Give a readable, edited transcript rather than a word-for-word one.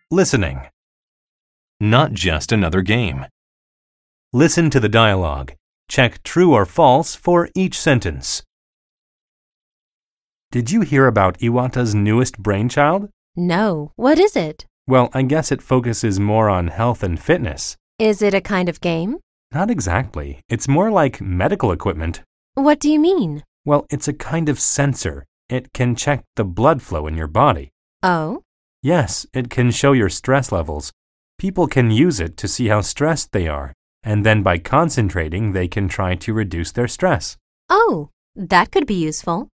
Listening. Not just another game. Listen to the dialogue. Check true or false for each sentence. Did you hear about Iwata's newest brainchild? No, what is it? Well, I guess it focuses more on health and fitness. Is it a kind of game? Not exactly. It's more like medical equipment. What do you mean? Well, it's a kind of sensor. It can check the blood flow in your body. Oh? Yes, it can show your stress levels. People can use it to see how stressed they are, and then by concentrating, they can try to reduce their stress. Oh, that could be useful.